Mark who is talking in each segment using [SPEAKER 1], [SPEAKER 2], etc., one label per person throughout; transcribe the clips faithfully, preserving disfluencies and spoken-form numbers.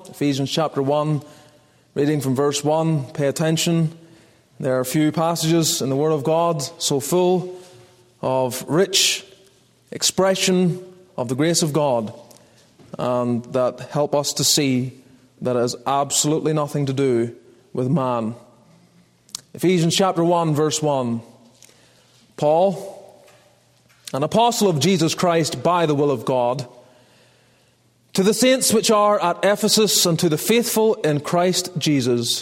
[SPEAKER 1] Ephesians chapter one, reading from verse one. Pay attention. There are a few passages in the Word of God so full of rich expression of the grace of God, and that help us to see that it has absolutely nothing to do with man. Ephesians chapter one, verse one. Paul, an apostle of Jesus Christ by the will of God, to the saints which are at Ephesus and to the faithful in Christ Jesus,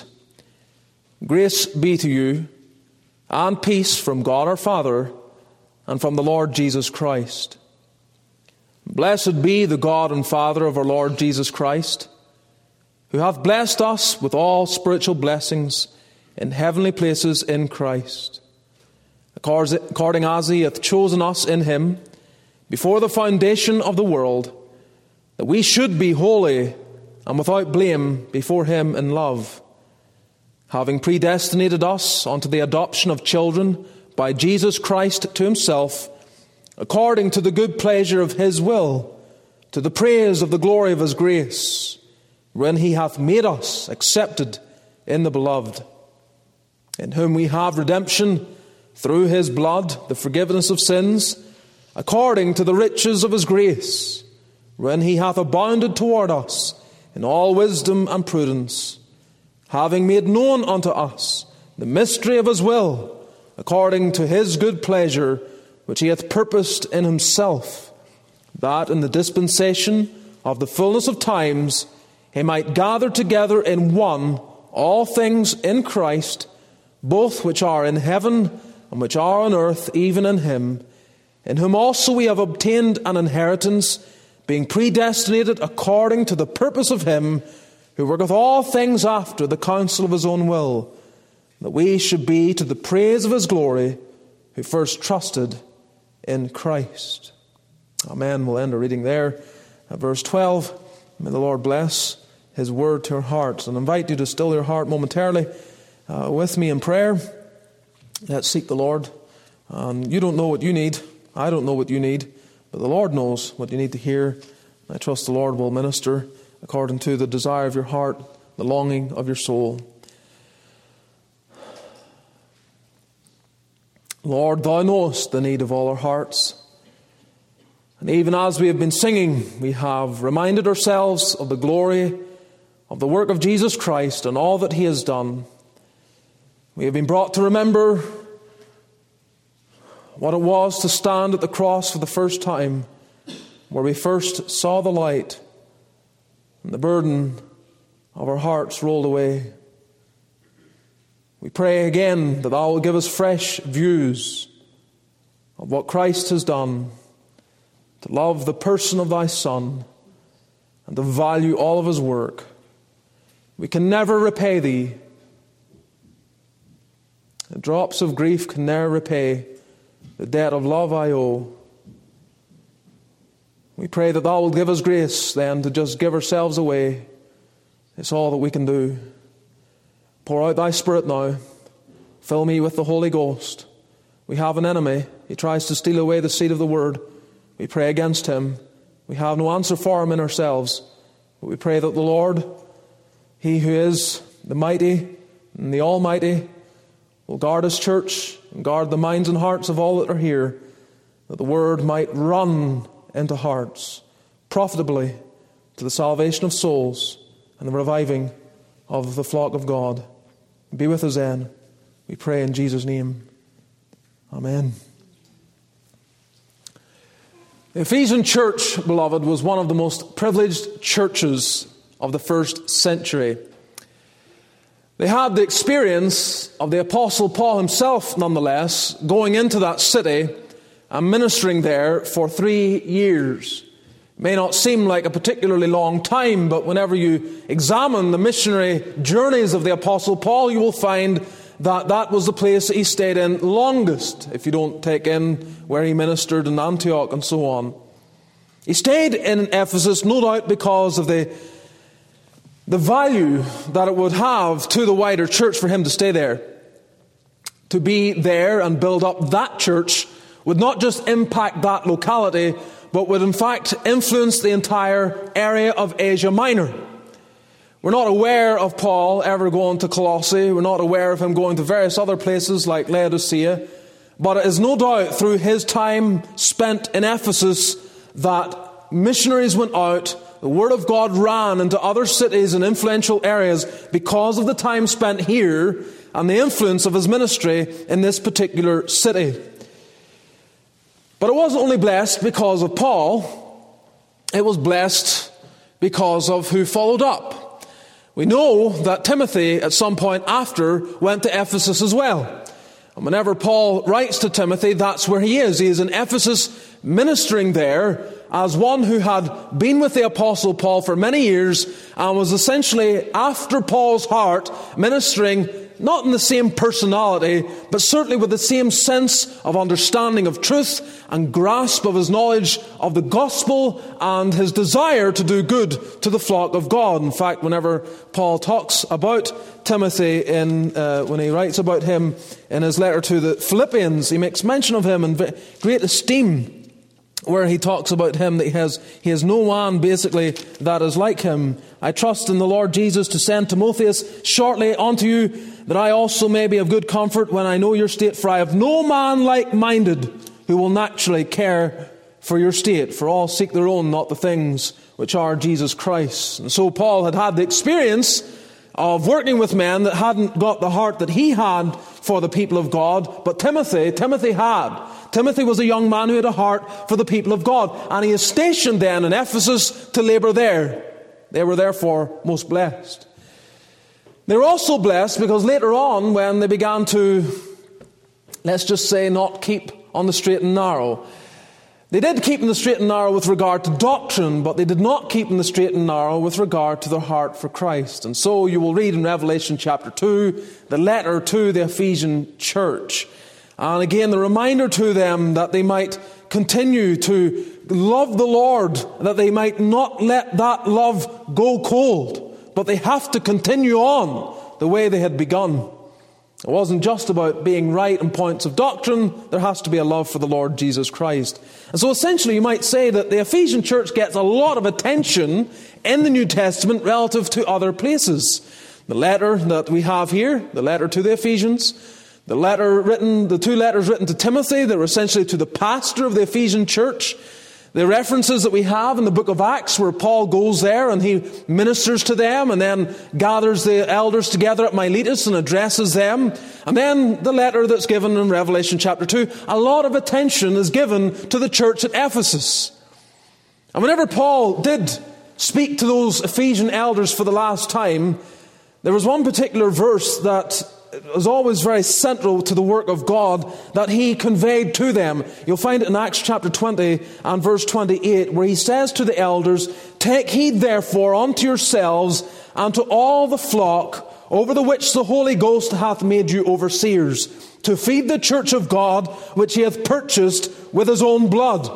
[SPEAKER 1] grace be to you, and peace from God our Father and from the Lord Jesus Christ. Blessed be the God and Father of our Lord Jesus Christ, who hath blessed us with all spiritual blessings in heavenly places in Christ, according as he hath chosen us in him before the foundation of the world, that we should be holy and without blame before him in love, having predestinated us unto the adoption of children by Jesus Christ to himself, according to the good pleasure of his will, to the praise of the glory of his grace, when he hath made us accepted in the beloved, in whom we have redemption through his blood, the forgiveness of sins, according to the riches of his grace, when he hath abounded toward us in all wisdom and prudence, having made known unto us the mystery of his will, according to his good pleasure, which he hath purposed in himself, that in the dispensation of the fullness of times he might gather together in one all things in Christ, both which are in heaven and which are on earth, even in him, in whom also we have obtained an inheritance, being predestinated according to the purpose of him who worketh all things after the counsel of his own will, that we should be to the praise of his glory, who first trusted in Christ. Amen. We'll end our reading there at verse twelve. May the Lord bless his word to our hearts, and invite you to still your heart momentarily uh, with me in prayer. Let's seek the Lord. Um, you don't know what you need. I don't know what you need. But the Lord knows what you need to hear. I trust the Lord will minister according to the desire of your heart, the longing of your soul. Lord, thou knowest the need of all our hearts. And even as we have been singing, we have reminded ourselves of the glory of the work of Jesus Christ and all that he has done. We have been brought to remember what it was to stand at the cross for the first time, where we first saw the light and the burden of our hearts rolled away. We pray again that thou will give us fresh views of what Christ has done, to love the person of thy Son and to value all of his work. We can never repay thee. The drops of grief can never repay the debt of love I owe. We pray that thou wilt give us grace then to just give ourselves away. It's all that we can do. Pour out thy Spirit now. Fill me with the Holy Ghost. We have an enemy. He tries to steal away the seed of the word. We pray against him. We have no answer for him in ourselves. But we pray that the Lord, he who is the mighty and the almighty, will guard his church and guard the minds and hearts of all that are here, that the word might run into hearts profitably to the salvation of souls and the reviving of the flock of God. Be with us then, we pray in Jesus' name. Amen. The Ephesian church, beloved, was one of the most privileged churches of the first century. They had the experience of the Apostle Paul himself, nonetheless, going into that city and ministering there for three years. It may not seem like a particularly long time, but whenever you examine the missionary journeys of the Apostle Paul, you will find that that was the place that he stayed in longest, if you don't take in where he ministered in Antioch and so on. He stayed in Ephesus, no doubt because of the the value that it would have to the wider church for him to stay there. To be there and build up that church would not just impact that locality, but would in fact influence the entire area of Asia Minor. We're not aware of Paul ever going to Colossae. We're not aware of him going to various other places like Laodicea. But it is no doubt through his time spent in Ephesus that missionaries went out, the Word of God ran into other cities and influential areas because of the time spent here and the influence of his ministry in this particular city. But it wasn't only blessed because of Paul, it was blessed because of who followed up. We know that Timothy at some point after went to Ephesus as well. And whenever Paul writes to Timothy, that's where he is. He is in Ephesus ministering there as one who had been with the Apostle Paul for many years and was essentially after Paul's heart, ministering not in the same personality, but certainly with the same sense of understanding of truth and grasp of his knowledge of the gospel and his desire to do good to the flock of God. In fact, whenever Paul talks about Timothy, in uh, when he writes about him in his letter to the Philippians, he makes mention of him in great esteem, where he talks about him that he has, he has no one basically that is like him. I trust in the Lord Jesus to send Timotheus shortly unto you, that I also may be of good comfort when I know your state. For I have no man like-minded who will naturally care for your state. For all seek their own, not the things which are Jesus Christ. And so Paul had had the experience of working with men that hadn't got the heart that he had for the people of God. But Timothy, Timothy had. Timothy was a young man who had a heart for the people of God. And he is stationed then in Ephesus to labor there. They were therefore most blessed. They were also blessed because later on, when they began to, let's just say, not keep on the straight and narrow. They did keep in the straight and narrow with regard to doctrine, but they did not keep in the straight and narrow with regard to their heart for Christ. And so you will read in Revelation chapter two, the letter to the Ephesian church. And again, the reminder to them that they might continue to love the Lord, that they might not let that love go cold, but they have to continue on the way they had begun. It wasn't just about being right in points of doctrine. There has to be a love for the Lord Jesus Christ. And so essentially you might say that the Ephesian church gets a lot of attention in the New Testament relative to other places. The letter that we have here, the letter to the Ephesians, the letter written, the two letters written to Timothy, that were essentially to the pastor of the Ephesian church. The references that we have in the book of Acts where Paul goes there and he ministers to them and then gathers the elders together at Miletus and addresses them. And then the letter that's given in Revelation chapter two. A lot of attention is given to the church at Ephesus. And whenever Paul did speak to those Ephesian elders for the last time, there was one particular verse that was always very central to the work of God that he conveyed to them. You'll find it in Acts chapter twenty and verse twenty-eight, where he says to the elders, "Take heed therefore unto yourselves and to all the flock over the which the Holy Ghost hath made you overseers, to feed the church of God which he hath purchased with his own blood."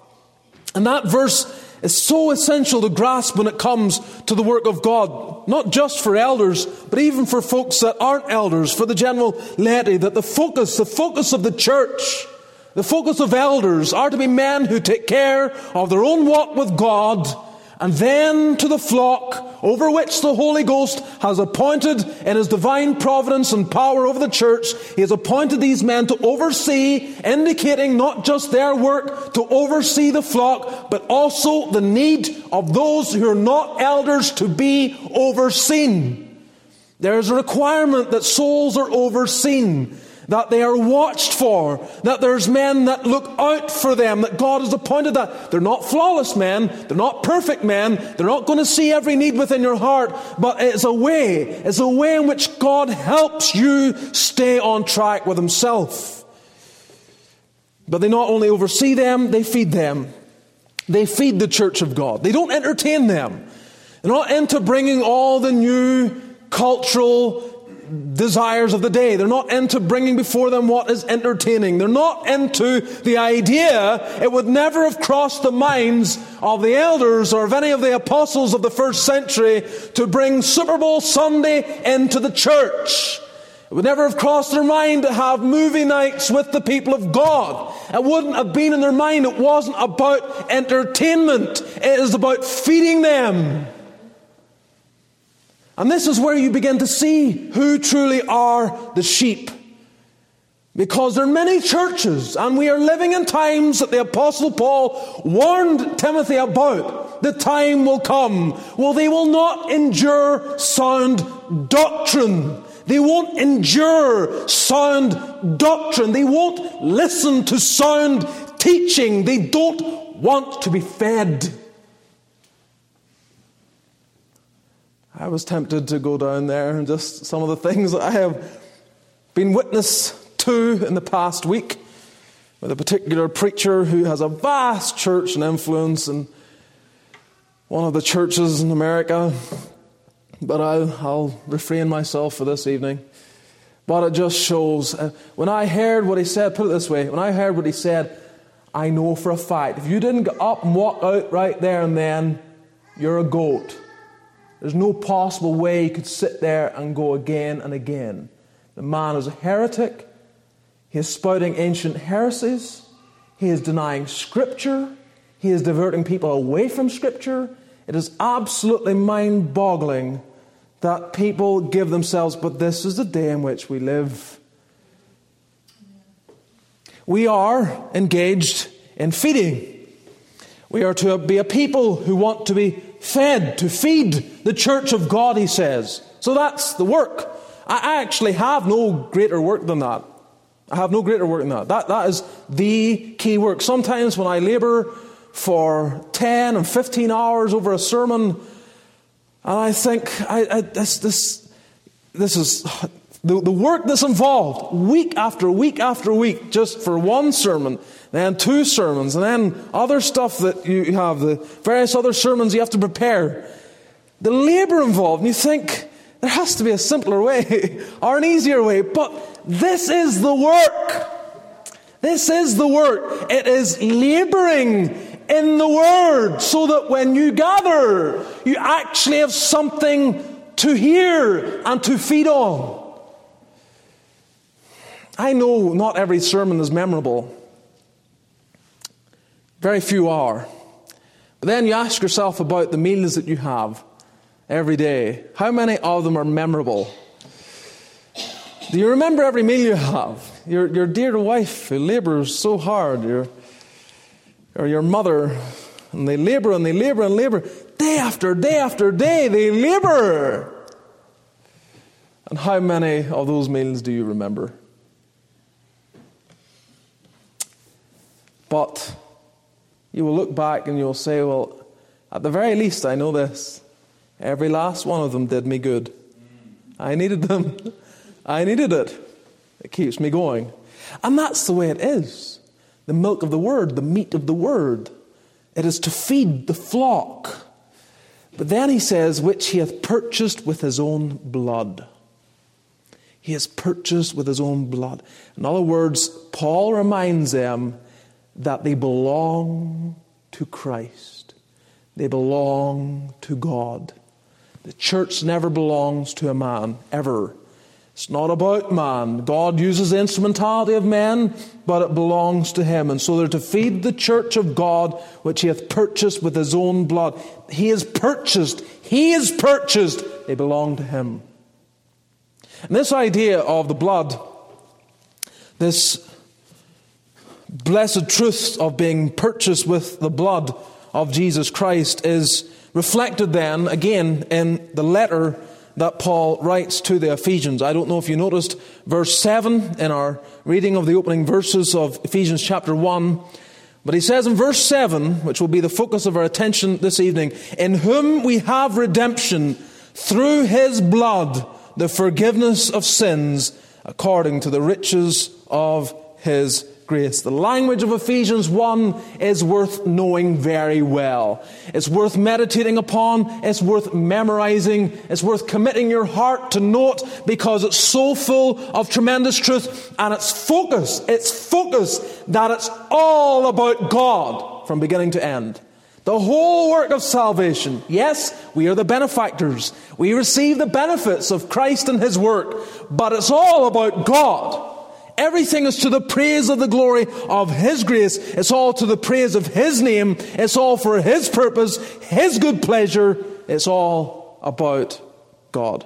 [SPEAKER 1] And that verse is so essential to grasp when it comes to the work of God, not just for elders, but even for folks that aren't elders, for the general laity, that the focus, the focus of the church, the focus of elders are to be men who take care of their own walk with God, and then to the flock over which the Holy Ghost has appointed in his divine providence and power over the church. He has appointed these men to oversee, indicating not just their work to oversee the flock, but also the need of those who are not elders to be overseen. There is a requirement that souls are overseen, that they are watched for, that there's men that look out for them, that God has appointed that. They're not flawless men, they're not perfect men, they're not going to see every need within your heart, but it's a way, it's a way in which God helps you stay on track with himself. But they not only oversee them, they feed them. They feed the church of God. They don't entertain them. They're not into bringing all the new cultural desires of the day. They're not into bringing before them what is entertaining. They're not into the idea. It would never have crossed the minds of the elders or of any of the apostles of the first century to bring Super Bowl Sunday into the church. It would never have crossed their mind to have movie nights with the people of God. It wouldn't have been in their mind. It wasn't about entertainment. It is about feeding them. And this is where you begin to see who truly are the sheep. Because there are many churches, and we are living in times that the Apostle Paul warned Timothy about. The time will come. Well, they will not endure sound doctrine. They won't endure sound doctrine. They won't listen to sound teaching. They don't want to be fed. I was tempted to go down there and just some of the things that I have been witness to in the past week with a particular preacher who has a vast church and influence in one of the churches in America. But I'll, I'll refrain myself for this evening. But it just shows. Uh, when I heard what he said, put it this way, when I heard what he said, I know for a fact, if you didn't get up and walk out right there and then, you're a goat. There's no possible way you could sit there and go again and again. The man is a heretic. He is spouting ancient heresies. He is denying Scripture. He is diverting people away from Scripture. It is absolutely mind-boggling that people give themselves, but this is the day in which we live. We are engaged in feeding. We are to be a people who want to be fed, to feed the church of God, he says. So that's the work. I actually have no greater work than that. I have no greater work than that. That, that is the key work. Sometimes when I labour for ten and fifteen hours over a sermon, and I think, I, I, this, this, this is the, the work that's involved, week after week after week, just for one sermon, then two sermons, and then other stuff that you have, the various other sermons you have to prepare. The labour involved, and you think, there has to be a simpler way, or an easier way, but this is the work. This is the work. It is labouring in the Word, so that when you gather, you actually have something to hear and to feed on. I know not every sermon is memorable. Very few are. But then you ask yourself about the meals that you have every day. How many of them are memorable? Do you remember every meal you have? Your, your dear wife who labours so hard, your, or your mother, and they labour and they labour and labour. Day after day after day, they labour. And how many of those meals do you remember? But you will look back and you'll say, well, at the very least I know this. Every last one of them did me good. I needed them. I needed it. It keeps me going. And that's the way it is. The milk of the Word, the meat of the Word. It is to feed the flock. But then he says, which he hath purchased with his own blood. He has purchased with his own blood. In other words, Paul reminds them that they belong to Christ. They belong to God. The church never belongs to a man, ever. It's not about man. God uses the instrumentality of men, but it belongs to him. And so they're to feed the church of God, which he hath purchased with his own blood. He is purchased. He is purchased. They belong to him. And this idea of the blood, this blessed truth of being purchased with the blood of Jesus Christ is reflected then again in the letter that Paul writes to the Ephesians. I don't know if you noticed verse seven in our reading of the opening verses of Ephesians chapter one. But he says in verse seven, which will be the focus of our attention this evening, in whom we have redemption through his blood, the forgiveness of sins, according to the riches of his grace. The language of Ephesians one is worth knowing very well. It's worth meditating upon. It's worth memorizing. It's worth committing your heart to note, because it's so full of tremendous truth, and it's focus. It's focus that it's all about God from beginning to end. The whole work of salvation. Yes, we are the benefactors. We receive the benefits of Christ and his work, but it's all about God. Everything is to the praise of the glory of his grace. It's all to the praise of his name. It's all for his purpose, his good pleasure. It's all about God.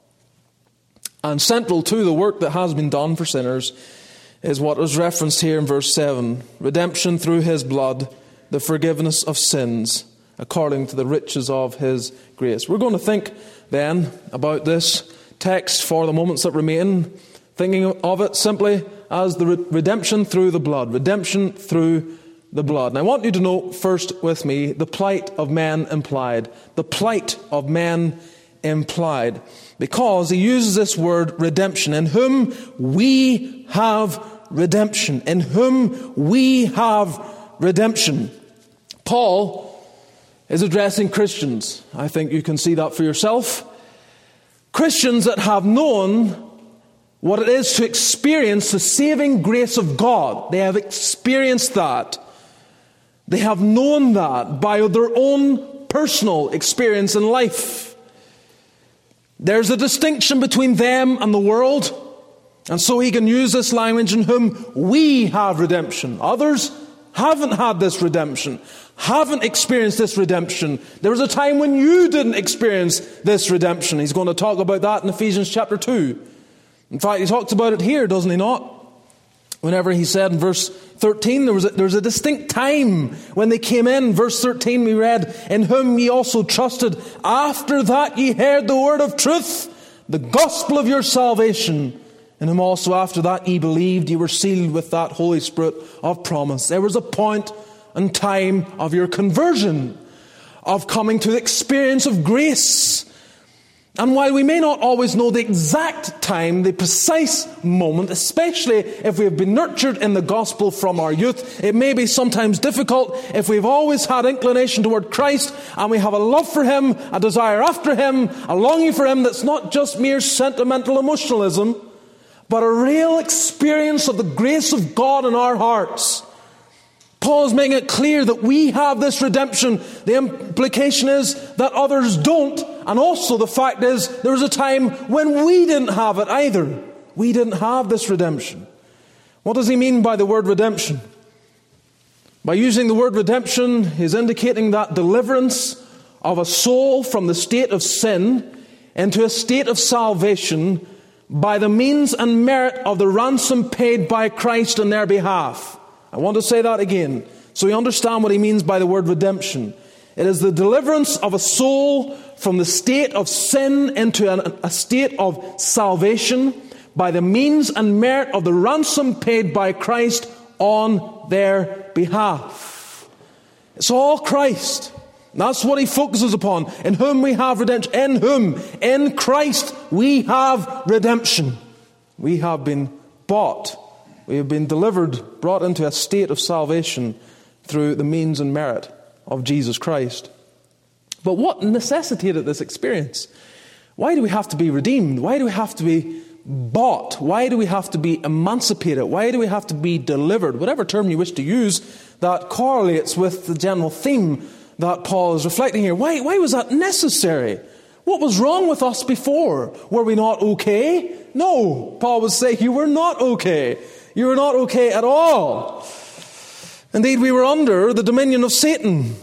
[SPEAKER 1] And central to the work that has been done for sinners is what is referenced here in verse seven. Redemption through his blood, the forgiveness of sins, according to the riches of his grace. We're going to think then about this text for the moments that remain, thinking of it simply as the re- redemption through the blood. Redemption through the blood. And I want you to note first with me the plight of men implied. The plight of men implied. Because he uses this word redemption. In whom we have redemption. In whom we have redemption. Paul is addressing Christians. I think you can see that for yourself. Christians that have known what it is to experience the saving grace of God. They have experienced that. They have known that by their own personal experience in life. There's a distinction between them and the world. And so he can use this language, in whom we have redemption. Others haven't had this redemption, haven't experienced this redemption. There was a time when you didn't experience this redemption. He's going to talk about that in Ephesians chapter two. In fact, he talks about it here, doesn't he not? Whenever he said in verse thirteen, there was a, there was a distinct time when they came in. Verse thirteen we read, in whom ye also trusted, after that ye heard the word of truth, the gospel of your salvation. In whom also after that ye believed, ye were sealed with that Holy Spirit of promise. There was a point and time of your conversion, of coming to the experience of grace. And while we may not always know the exact time, the precise moment, especially if we have been nurtured in the gospel from our youth, it may be sometimes difficult if we've always had inclination toward Christ and we have a love for him, a desire after him, a longing for him that's not just mere sentimental emotionalism, but a real experience of the grace of God in our hearts. Paul is making it clear that we have this redemption. The implication is that others don't. And also the fact is, there was a time when we didn't have it either. We didn't have this redemption. What does he mean by the word redemption? By using the word redemption, he's indicating that deliverance of a soul from the state of sin into a state of salvation by the means and merit of the ransom paid by Christ on their behalf. I want to say that again, so we understand what he means by the word redemption. It is the deliverance of a soul from the state of sin into an, a state of salvation by the means and merit of the ransom paid by Christ on their behalf. It's all Christ. That's what he focuses upon. In whom we have redemption. In whom? In Christ we have redemption. We have been bought. We have been delivered, brought into a state of salvation through the means and merit of Jesus Christ. But what necessitated this experience? Why do we have to be redeemed? Why do we have to be bought? Why do we have to be emancipated? Why do we have to be delivered? Whatever term you wish to use that correlates with the general theme that Paul is reflecting here. Why, why was that necessary? What was wrong with us before? Were we not okay? No, Paul would say you were not okay. You were not okay at all. Indeed, we were under the dominion of Satan.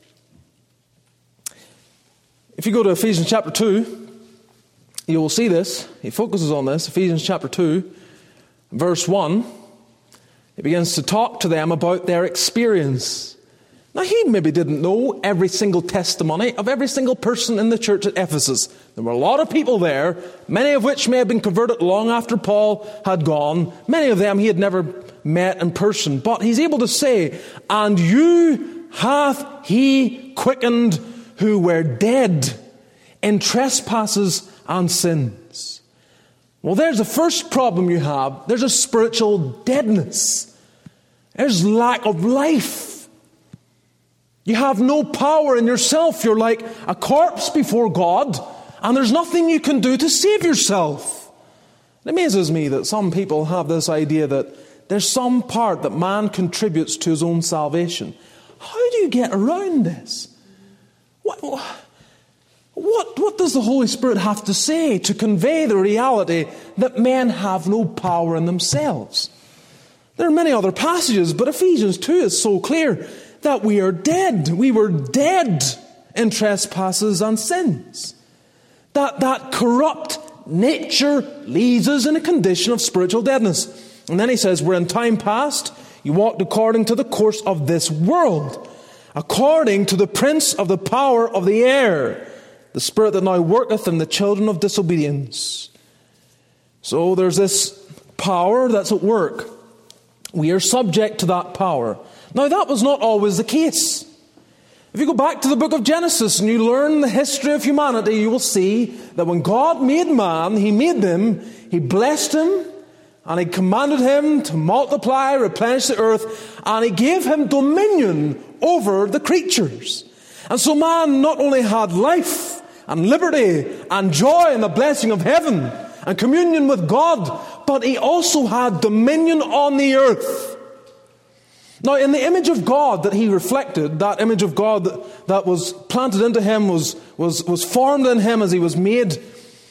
[SPEAKER 1] If you go to Ephesians chapter two, you will see this. He focuses on this. Ephesians chapter two, verse one. He begins to talk to them about their experience. Now, he maybe didn't know every single testimony of every single person in the church at Ephesus. There were a lot of people there, many of which may have been converted long after Paul had gone. Many of them he had never met in person. But he's able to say, and you hath he quickened who were dead in trespasses and sins. Well, there's the first problem you have. There's a spiritual deadness. There's lack of life. You have no power in yourself. You're like a corpse before God, and there's nothing you can do to save yourself. It amazes me that some people have this idea that there's some part that man contributes to his own salvation. How do you get around this? What, what, what does the Holy Spirit have to say to convey the reality that men have no power in themselves? There are many other passages, but Ephesians two is so clear that we are dead. We were dead in trespasses and sins. That that corrupt nature leaves us in a condition of spiritual deadness. And then he says, where in time past you walked according to the course of this world, according to the prince of the power of the air, the spirit that now worketh in the children of disobedience. So there's this power that's at work. We are subject to that power. Now that was not always the case. If you go back to the book of Genesis and you learn the history of humanity, you will see that when God made man, he made them, he blessed him, and he commanded him to multiply, replenish the earth, and he gave him dominion over the creatures. And so man not only had life and liberty and joy and the blessing of heaven and communion with God, but he also had dominion on the earth. Now, in the image of God that he reflected, that image of God that, that was planted into him, was, was, was formed in him as he was made,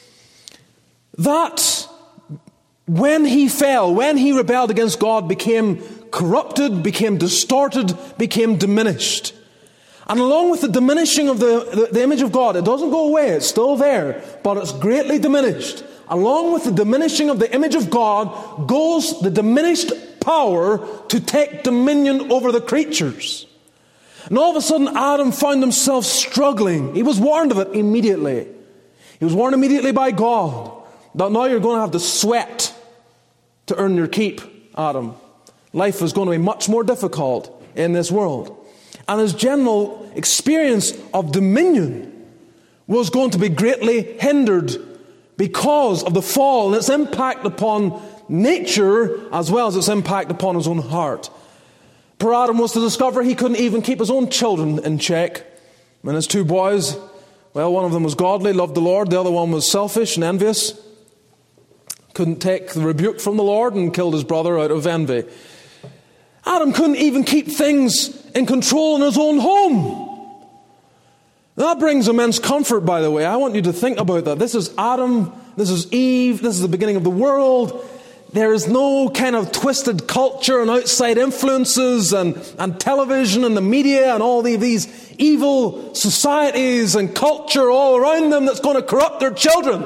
[SPEAKER 1] that when he fell, when he rebelled against God, became corrupted, became distorted, became diminished. And along with the diminishing of the, the, the image of God, it doesn't go away, it's still there, but it's greatly diminished. Along with the diminishing of the image of God goes the diminished power to take dominion over the creatures. And all of a sudden Adam found himself struggling. He was warned of it immediately. He was warned immediately by God that now you're going to have to sweat to earn your keep, Adam. Life is going to be much more difficult in this world. And his general experience of dominion was going to be greatly hindered because of the fall and its impact upon nature as well as its impact upon his own heart. Poor Adam was to discover he couldn't even keep his own children in check. And his two boys, well, one of them was godly, loved the Lord. The other one was selfish and envious. Couldn't take the rebuke from the Lord and killed his brother out of envy. Adam couldn't even keep things in control in his own home. That brings immense comfort, by the way. I want you to think about that. This is Adam, this is Eve, this is the beginning of the world. There is no kind of twisted culture and outside influences and, and television and the media and all the, these evil societies and culture all around them that's going to corrupt their children.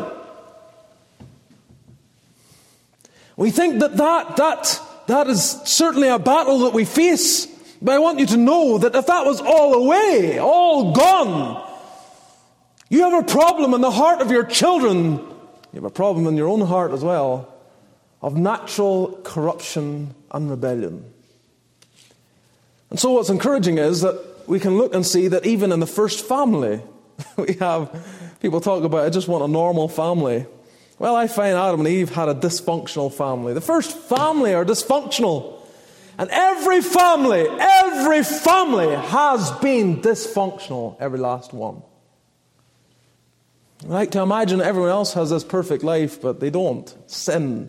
[SPEAKER 1] We think that that, that that is certainly a battle that we face. But I want you to know that if that was all away, all gone, you have a problem in the heart of your children. You have a problem in your own heart as well of natural corruption and rebellion. And so what's encouraging is that we can look and see that even in the first family, we have people talk about, I just want a normal family. Well, I find Adam and Eve had a dysfunctional family. The first family are dysfunctional. And every family, every family has been dysfunctional, every last one. I like to imagine everyone else has this perfect life, but they don't. Sin,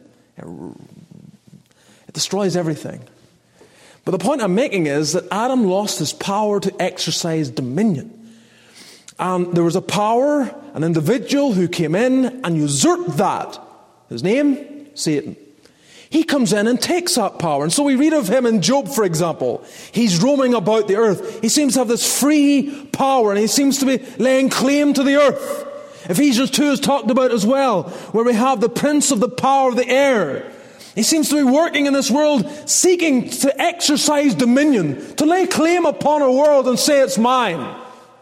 [SPEAKER 1] it destroys everything. But the point I'm making is that Adam lost his power to exercise dominion. And there was a power, an individual who came in and usurped that. His name? Satan. He comes in and takes that power. And so we read of him in Job, for example. He's roaming about the earth. He seems to have this free power, and he seems to be laying claim to the earth. Ephesians two is talked about as well, where we have the prince of the power of the air. He seems to be working in this world, seeking to exercise dominion, to lay claim upon a world and say it's mine.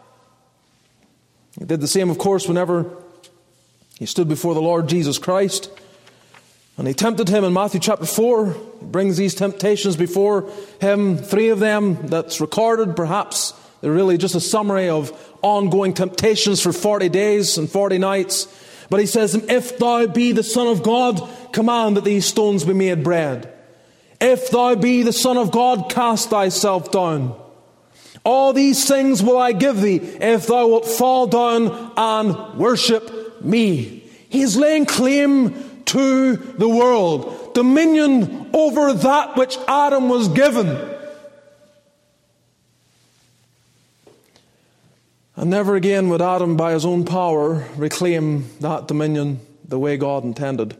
[SPEAKER 1] He did the same, of course, whenever he stood before the Lord Jesus Christ. And he tempted him in Matthew chapter four. He brings these temptations before him, three of them that's recorded. Perhaps they're really just a summary of ongoing temptations for forty days and forty nights. But he says, if thou be the Son of God, command that these stones be made bread. If thou be the Son of God, cast thyself down. All these things will I give thee, if thou wilt fall down and worship me. He is laying claim to the world, dominion over that which Adam was given. And never again would Adam, by his own power, reclaim that dominion the way God intended.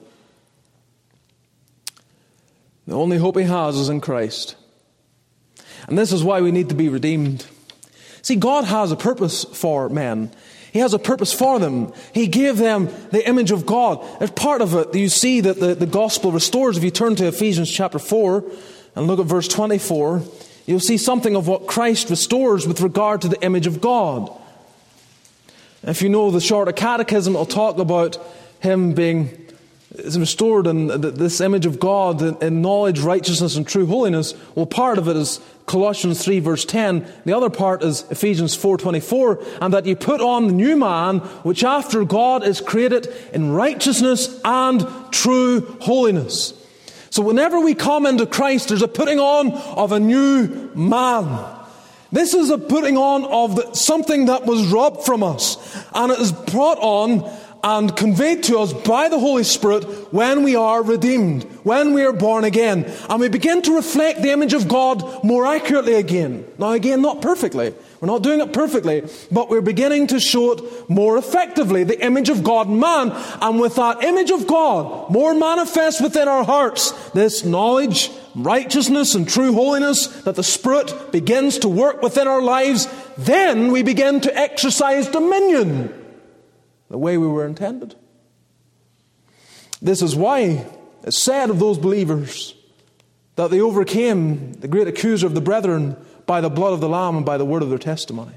[SPEAKER 1] The only hope he has is in Christ. And this is why we need to be redeemed. See, God has a purpose for men. He has a purpose for them. He gave them the image of God. As part of it, you see that the, the gospel restores. If you turn to Ephesians chapter four and look at verse twenty-four, you'll see something of what Christ restores with regard to the image of God. If you know the shorter catechism, it'll talk about him being is restored in this image of God in knowledge, righteousness, and true holiness. Well, part of it is Colossians three verse ten. The other part is Ephesians four twenty-four. And that you put on the new man, which after God is created in righteousness and true holiness. So whenever we come into Christ, there's a putting on of a new man. This is a putting on of the, something that was robbed from us. And it is brought on and conveyed to us by the Holy Spirit when we are redeemed, when we are born again. And we begin to reflect the image of God more accurately again. Now again, not perfectly. We're not doing it perfectly, but we're beginning to show it more effectively, the image of God in man. And with that image of God more manifest within our hearts, this knowledge, righteousness, and true holiness that the Spirit begins to work within our lives, then we begin to exercise dominion the way we were intended. This is why it's said of those believers that they overcame the great accuser of the brethren by the blood of the Lamb and by the word of their testimony.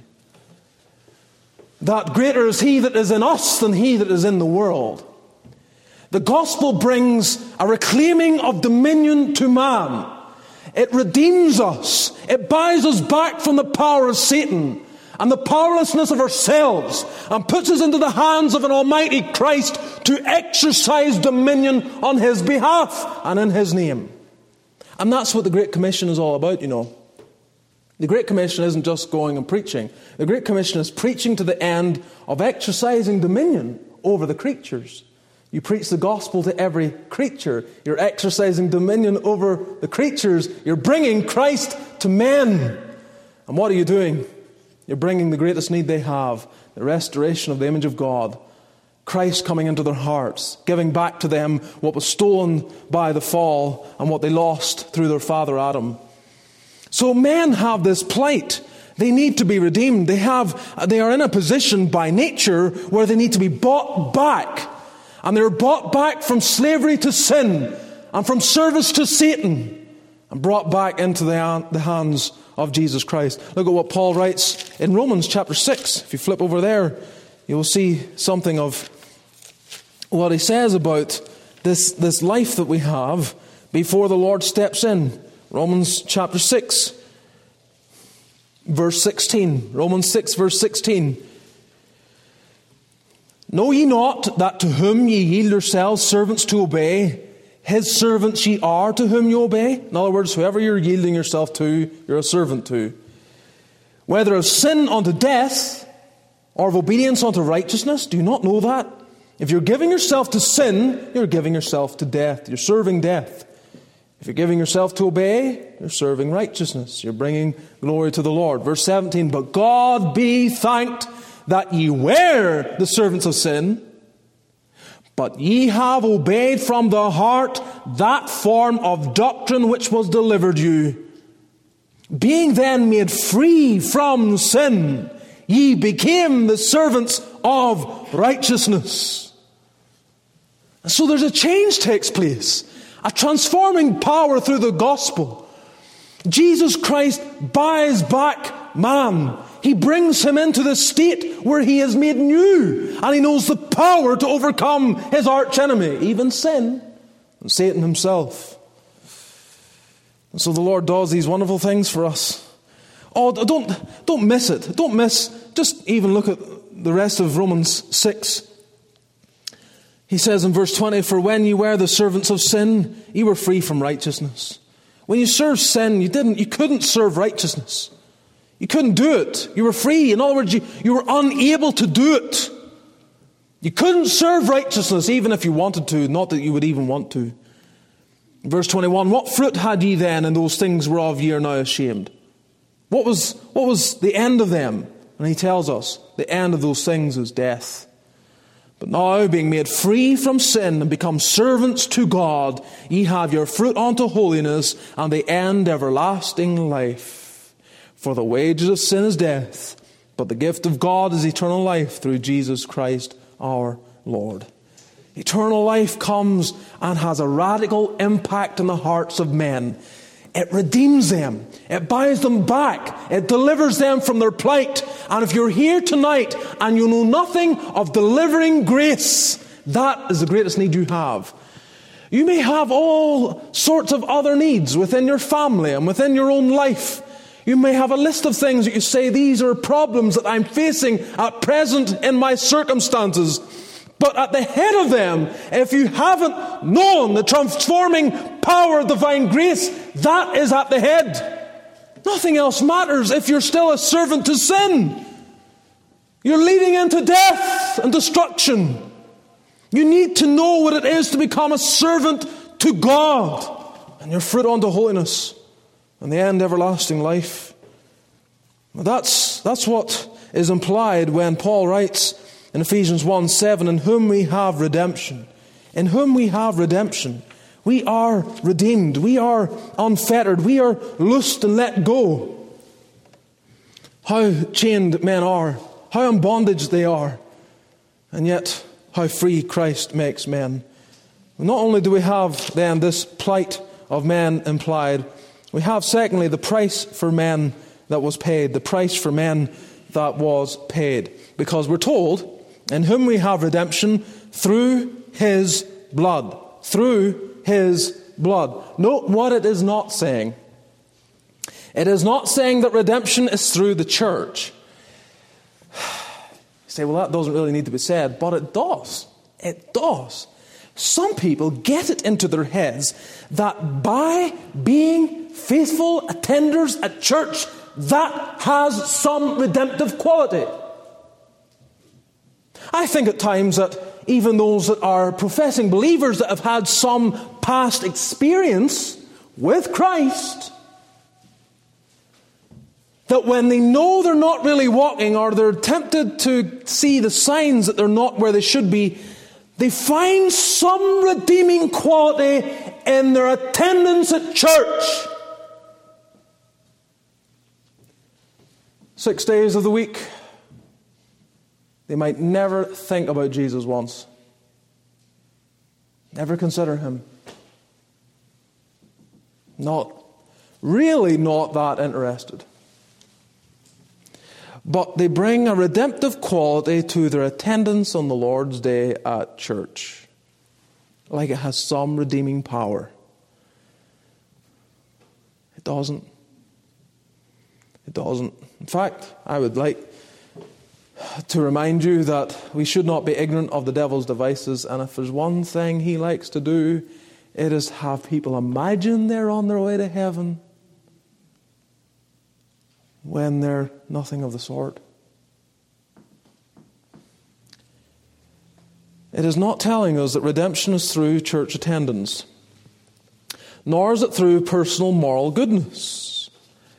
[SPEAKER 1] That greater is he that is in us than he that is in the world. The gospel brings a reclaiming of dominion to man. It redeems us. It buys us back from the power of Satan and the powerlessness of ourselves, and puts us into the hands of an almighty Christ to exercise dominion on his behalf and in his name. And that's what the Great Commission is all about, you know. The Great Commission isn't just going and preaching. The Great Commission is preaching to the end of exercising dominion over the creatures. You preach the gospel to every creature. You're exercising dominion over the creatures. You're bringing Christ to men. And what are you doing? You're bringing the greatest need they have, the restoration of the image of God. Christ coming into their hearts, giving back to them what was stolen by the fall and what they lost through their father Adam. So men have this plight. They need to be redeemed. They have, they are in a position by nature where they need to be bought back. And they're bought back from slavery to sin and from service to Satan and brought back into the, the hands of Jesus Christ. Look at what Paul writes in Romans chapter six. If you flip over there, you will see something of what he says about this, this life that we have before the Lord steps in. Romans chapter six, verse sixteen. Romans six, verse sixteen. Know ye not that to whom ye yield yourselves servants to obey, his servants ye are to whom you obey? In other words, whoever you're yielding yourself to, you're a servant to. Whether of sin unto death, or of obedience unto righteousness, do you not know that? If you're giving yourself to sin, you're giving yourself to death. You're serving death. If you're giving yourself to obey, you're serving righteousness. You're bringing glory to the Lord. Verse seventeen, but God be thanked that ye were the servants of sin, but ye have obeyed from the heart that form of doctrine which was delivered you. Being then made free from sin, ye became the servants of righteousness. And so there's a change takes place. A transforming power through the gospel. Jesus Christ buys back man. He brings him into the state where he is made new. And he knows the power to overcome his arch enemy, even sin, and Satan himself. And so the Lord does these wonderful things for us. Oh, don't, don't miss it. Don't miss, just even look at the rest of Romans six. He says in verse twenty, for when you were the servants of sin, you were free from righteousness. When you served sin, you didn't, you couldn't serve righteousness. You couldn't do it. You were free. In other words, you, you were unable to do it. You couldn't serve righteousness even if you wanted to, not that you would even want to. Verse twenty-one, what fruit had ye then in those things whereof ye are now ashamed? What was, what was the end of them? And he tells us, the end of those things is death. But now, being made free from sin and become servants to God, ye have your fruit unto holiness, and the end everlasting life. For the wages of sin is death, But the gift of God is eternal life through Jesus Christ our Lord. Eternal life comes and has a radical impact on the hearts of men. It redeems them. It buys them back. It delivers them from their plight. And if you're here tonight and you know nothing of delivering grace, that is the greatest need you have. You may have all sorts of other needs within your family and within your own life. You may have a list of things that you say, these are problems that I'm facing at present in my circumstances. But at the head of them, if you haven't known the transforming power of divine grace, that is at the head. Nothing else matters if you're still a servant to sin. You're leading into death and destruction. You need to know what it is to become a servant to God, and your fruit unto holiness, and the end everlasting life. That's, that's what is implied when Paul writes in Ephesians one seven, in whom we have redemption. In whom we have redemption. We are redeemed. We are unfettered. We are loosed and let go. How chained men are. How in bondage they are. And yet, how free Christ makes men. Not only do we have then this plight of men implied, we have secondly the price for men that was paid. The price for men that was paid. Because we're told, in whom we have redemption through His blood. Through His blood. Note what it is not saying. It is not saying that redemption is through the church. You say, well, that doesn't really need to be said, but it does. It does. Some people get it into their heads that by being faithful attenders at church, that has some redemptive quality. I think at times that even those that are professing believers that have had some past experience with Christ, that when they know they're not really walking, or they're tempted to see the signs that they're not where they should be, they find some redeeming quality in their attendance at church. Six days of the week, they might never think about Jesus once. Never consider Him. Not, really not that interested. But they bring a redemptive quality to their attendance on the Lord's Day at church. Like it has some redeeming power. It doesn't. It doesn't. In fact, I would like to remind you that we should not be ignorant of the devil's devices, and if there's one thing he likes to do, it is have people imagine they're on their way to heaven when they're nothing of the sort. It is not telling us that redemption is through church attendance, nor is it through personal moral goodness.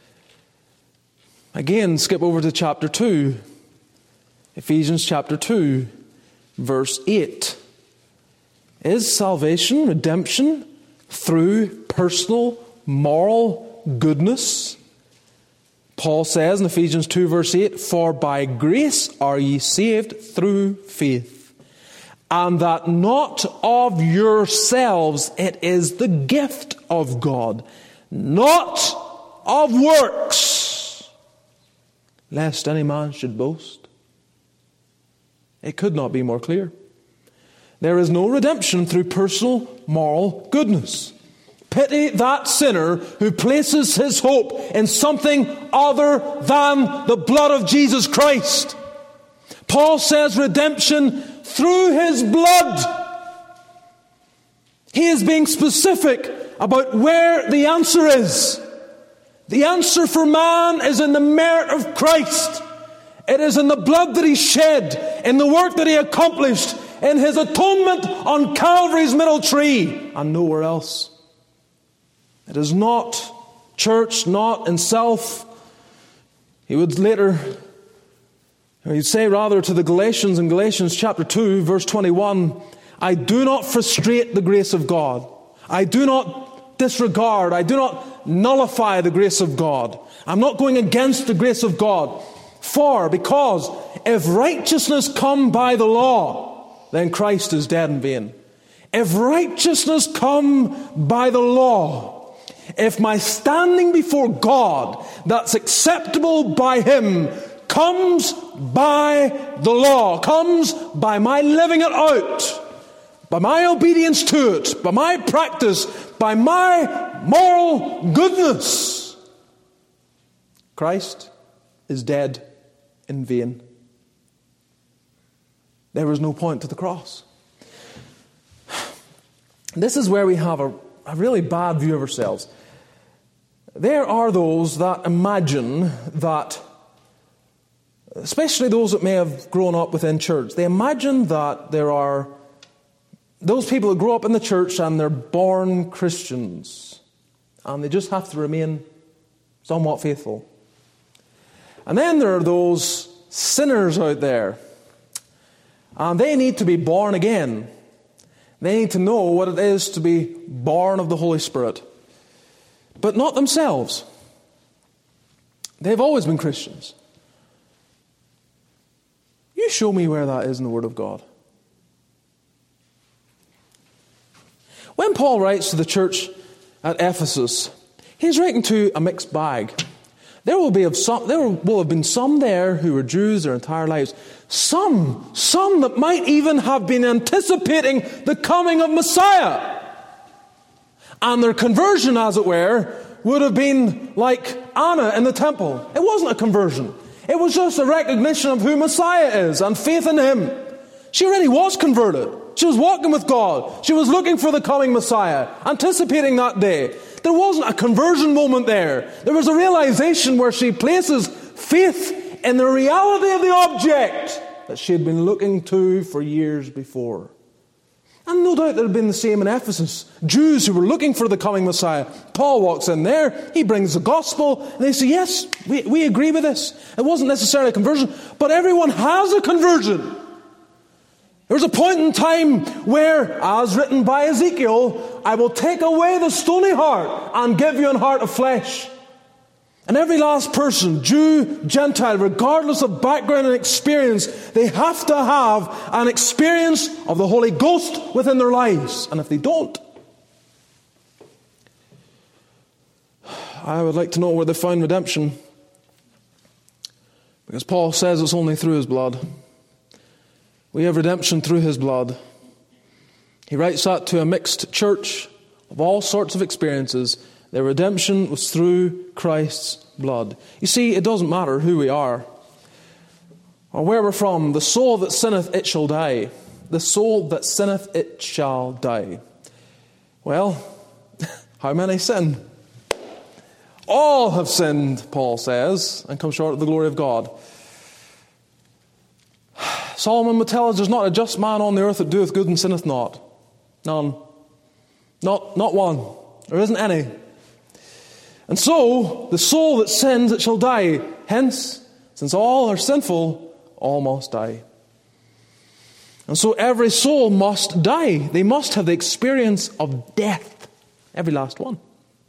[SPEAKER 1] Again, skip over to chapter two. Ephesians chapter two, verse eight. Is salvation, redemption, through personal moral goodness? Paul says in Ephesians two, verse eight, for by grace are ye saved through faith, and that not of yourselves, it is the gift of God, not of works, lest any man should boast. It could not be more clear. There is no redemption through personal moral goodness. Pity that sinner who places his hope in something other than the blood of Jesus Christ. Paul says redemption through His blood. He is being specific about where the answer is. The answer for man is in the merit of Christ. It is in the blood that He shed, in the work that He accomplished, in His atonement on Calvary's middle tree, and nowhere else. It is not church, not in self. He would later, or he'd say rather to the Galatians in Galatians chapter two, verse twenty-one, I do not frustrate the grace of God. I do not disregard, I do not nullify the grace of God. I'm not going against the grace of God. For, because, if righteousness come by the law, then Christ is dead in vain. If righteousness come by the law, if my standing before God that's acceptable by Him comes by the law, comes by my living it out, by my obedience to it, by my practice, by my moral goodness, Christ is dead in vain. There was no point to the cross. This is where we have a, a really bad view of ourselves. There are those that imagine that, especially those that may have grown up within church, they imagine that there are those people that grow up in the church and they're born Christians and they just have to remain somewhat faithful. And then there are those sinners out there, and they need to be born again. They need to know what it is to be born of the Holy Spirit, but not themselves. They've always been Christians. You show me where that is in the Word of God. When Paul writes to the church at Ephesus, he's writing to a mixed bag. There will be of some, there will have been some there who were Jews their entire lives. Some, some that might even have been anticipating the coming of Messiah. And their conversion, as it were, would have been like Anna in the temple. It wasn't a conversion. It was just a recognition of who Messiah is and faith in Him. She already was converted. She was walking with God. She was looking for the coming Messiah, anticipating that day. There wasn't a conversion moment there. There was a realization where she places faith in the reality of the object that she had been looking to for years before. And no doubt there had been the same in Ephesus. Jews who were looking for the coming Messiah. Paul walks in there, he brings the gospel, and they say, yes, we, we agree with this. It wasn't necessarily a conversion, but everyone has a conversion. There was a point in time where, as written by Ezekiel, I will take away the stony heart and give you an heart of flesh. And every last person, Jew, Gentile, regardless of background and experience, they have to have an experience of the Holy Ghost within their lives. And if they don't, I would like to know where they found redemption. Because Paul says it's only through His blood. We have redemption through His blood. He writes that to a mixed church of all sorts of experiences. Their redemption was through Christ's blood. You see, it doesn't matter who we are or where we're from. The soul that sinneth, it shall die. The soul that sinneth, it shall die. Well, how many sin? All have sinned, Paul says, and come short of the glory of God. Solomon would tell us there's not a just man on the earth that doeth good and sinneth not. None. Not, not one. There isn't any. And so, the soul that sins, it shall die. Hence, since all are sinful, all must die. And so every soul must die. They must have the experience of death. Every last one.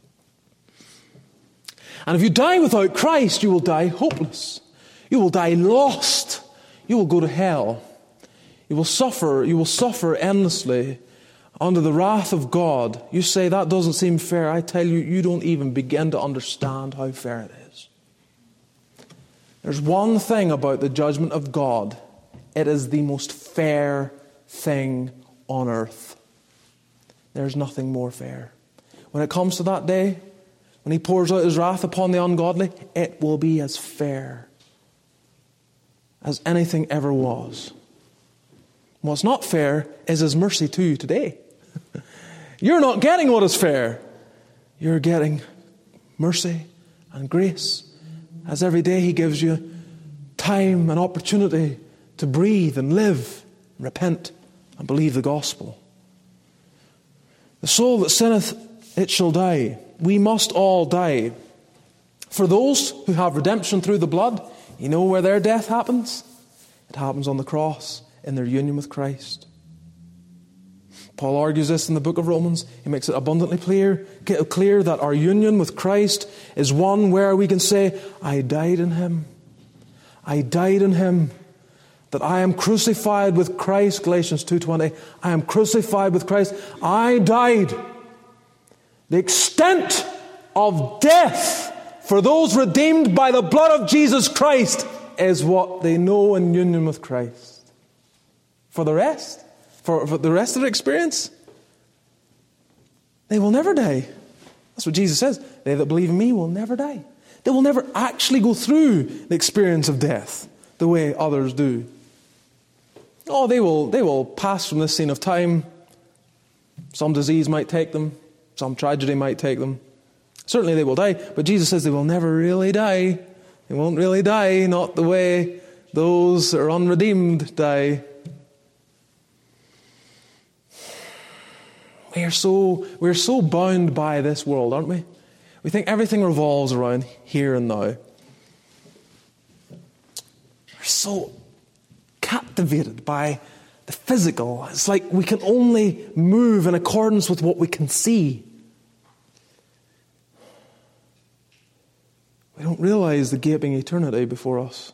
[SPEAKER 1] And if you die without Christ, you will die hopeless. You will die lost. You will go to hell. You will suffer. You will suffer endlessly under the wrath of God. You say, that doesn't seem fair. I tell you, you don't even begin to understand how fair it is. There's one thing about the judgment of God. It is the most fair thing on earth. There's nothing more fair. When it comes to that day, when He pours out His wrath upon the ungodly, it will be as fair as anything ever was. What's not fair is His mercy to you today. You're not getting what is fair. You're getting mercy and grace as every day He gives you time and opportunity to breathe and live, and repent and believe the gospel. The soul that sinneth, it shall die. We must all die. For those who have redemption through the blood, you know where their death happens? It happens on the cross in their union with Christ. Paul argues this in the book of Romans. He makes it abundantly clear, clear that our union with Christ is one where we can say, I died in Him. I died in him, that I am crucified with Christ, Galatians two twenty. I am crucified with Christ. I died. The extent of death for those redeemed by the blood of Jesus Christ is what they know in union with Christ. For the rest, for, for the rest of their experience, they will never die. That's what Jesus says. They that believe in me will never die. They will never actually go through the experience of death the way others do. Oh, they will, they will pass from this scene of time. Some disease might take them. Some tragedy might take them. Certainly they will die. But Jesus says they will never really die. They won't really die, not the way those that are unredeemed die. We are so, we're so bound by this world, aren't we? We think everything revolves around here and now. We're so captivated by the physical. It's like we can only move in accordance with what we can see. We don't realize the gaping eternity before us.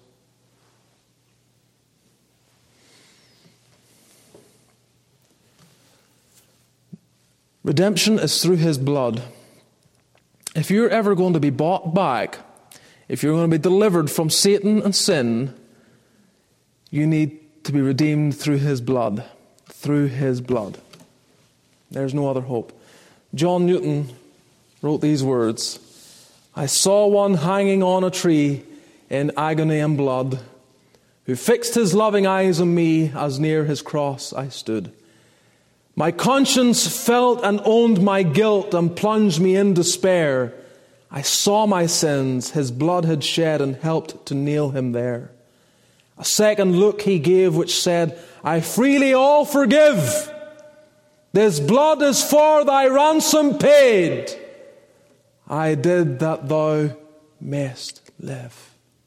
[SPEAKER 1] Redemption is through his blood. If you're ever going to be bought back, if you're going to be delivered from Satan and sin, you need to be redeemed through his blood. Through his blood. There's no other hope. John Newton wrote these words, I saw one hanging on a tree in agony and blood, who fixed his loving eyes on me as near his cross I stood. My conscience felt and owned my guilt and plunged me in despair. I saw my sins his blood had shed and helped to nail him there. A second look he gave which said, I freely all forgive. This blood is for thy ransom paid. I did that thou mayst live.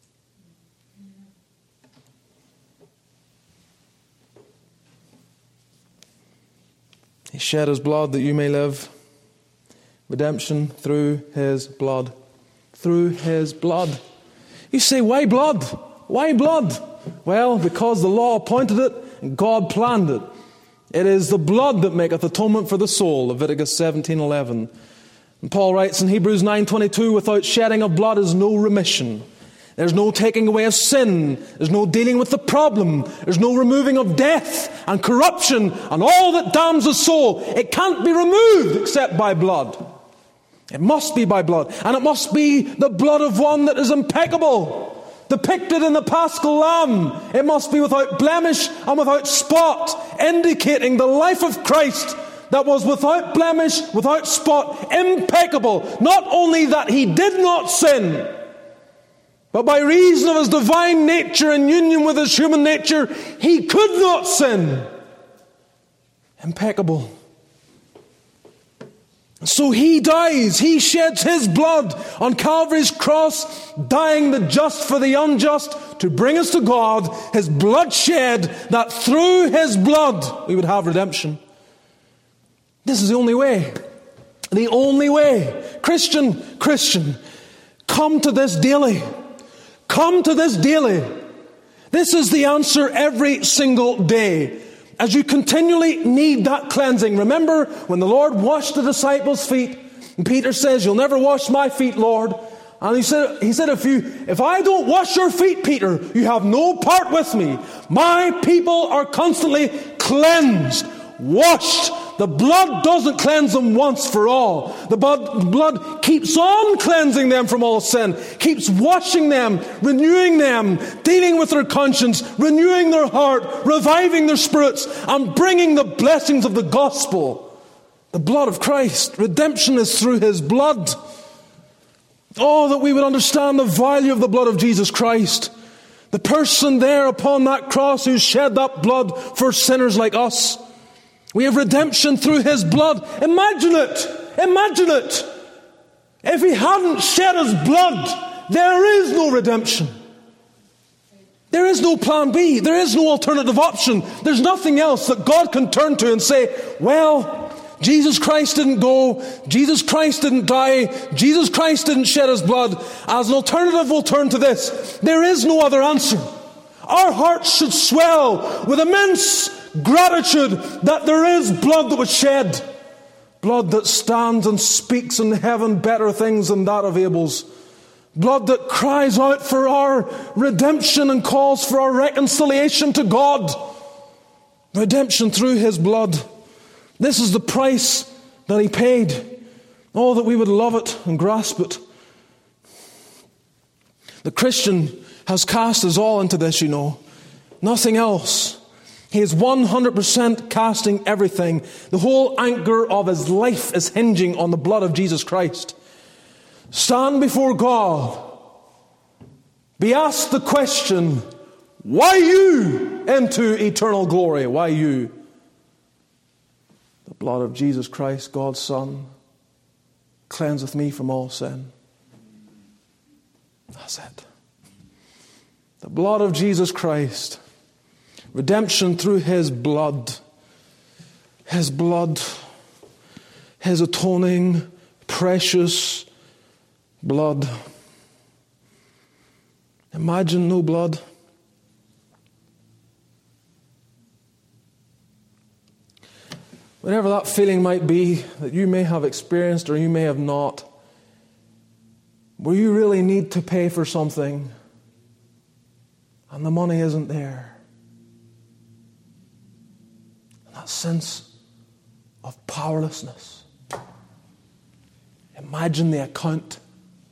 [SPEAKER 1] He shed his blood that you may live. Redemption through his blood. Through his blood. You say, why blood? Why blood? Well, because the law appointed it and God planned it. It is the blood that maketh atonement for the soul, Leviticus seventeen eleven. And Paul writes in Hebrews nine twenty-two, without shedding of blood is no remission. There's no taking away of sin. There's no dealing with the problem. There's no removing of death and corruption and all that damns the soul. It can't be removed except by blood. It must be by blood. And it must be the blood of one that is impeccable, depicted in the Paschal Lamb. It must be without blemish and without spot, indicating the life of Christ that was without blemish, without spot, impeccable. Not only that he did not sin, but by reason of his divine nature and union with his human nature, he could not sin. Impeccable. So he dies. He sheds his blood on Calvary's cross, dying the just for the unjust to bring us to God. His blood shed, that through his blood we would have redemption. This is the only way. The only way. Christian, Christian, come to this daily. Come to this daily. This is the answer every single day. As you continually need that cleansing. Remember when the Lord washed the disciples' feet, and Peter says, you'll never wash my feet, Lord. And he said, he said, if you, if I don't wash your feet, Peter, you have no part with me. My people are constantly cleansed, washed. The blood doesn't cleanse them once for all. The blood, blood keeps on cleansing them from all sin, keeps washing them, renewing them, dealing with their conscience, renewing their heart, reviving their spirits, and bringing the blessings of the gospel. The blood of Christ. Redemption is through his blood. Oh, that we would understand the value of the blood of Jesus Christ. The person there upon that cross who shed that blood for sinners like us. We have redemption through his blood. Imagine it. Imagine it. If he hadn't shed his blood, there is no redemption. There is no plan B. There is no alternative option. There's nothing else that God can turn to and say, well, Jesus Christ didn't go. Jesus Christ didn't die. Jesus Christ didn't shed his blood. As an alternative, we'll turn to this. There is no other answer. Our hearts should swell with immense gratitude that there is blood that was shed. Blood that stands and speaks in heaven better things than that of Abel's. Blood that cries out for our redemption and calls for our reconciliation to God. Redemption through his blood. This is the price that he paid. Oh, that we would love it and grasp it. The Christian has cast his all into this, you know. Nothing else. He is one hundred percent casting everything. The whole anchor of his life is hinging on the blood of Jesus Christ. Stand before God. Be asked the question, why you into eternal glory? Why you? The blood of Jesus Christ, God's Son, cleanseth me from all sin. That's it. The blood of Jesus Christ. Redemption through his blood. His blood. His atoning, precious blood. Imagine no blood. Whatever that feeling might be that you may have experienced or you may have not, where you really need to pay for something and the money isn't there. And that sense of powerlessness. Imagine the account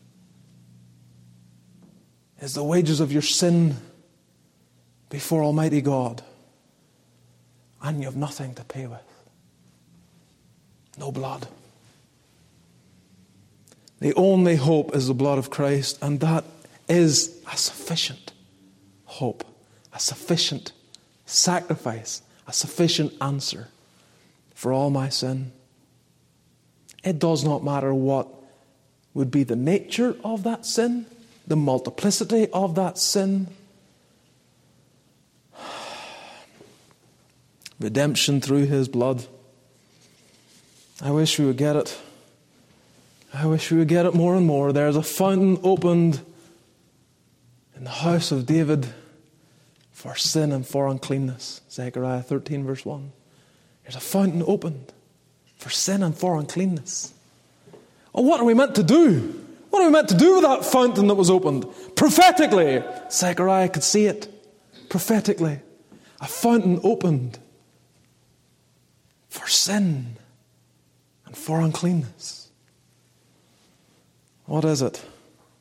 [SPEAKER 1] is the wages of your sin before Almighty God, and you have nothing to pay with. No blood. The only hope is the blood of Christ, and that is a sufficient hope, a sufficient sacrifice, a sufficient answer for all my sin. It does not matter what would be the nature of that sin, the multiplicity of that sin. Redemption through his blood. I wish we would get it. I wish we would get it more and more. There's a fountain opened in the house of David for sin and for uncleanness. Zechariah thirteen verse one. There's a fountain opened for sin and for uncleanness. Oh, what are we meant to do? What are we meant to do with that fountain that was opened? Prophetically, Zechariah could see it. Prophetically, a fountain opened for sin and for uncleanness. What is it?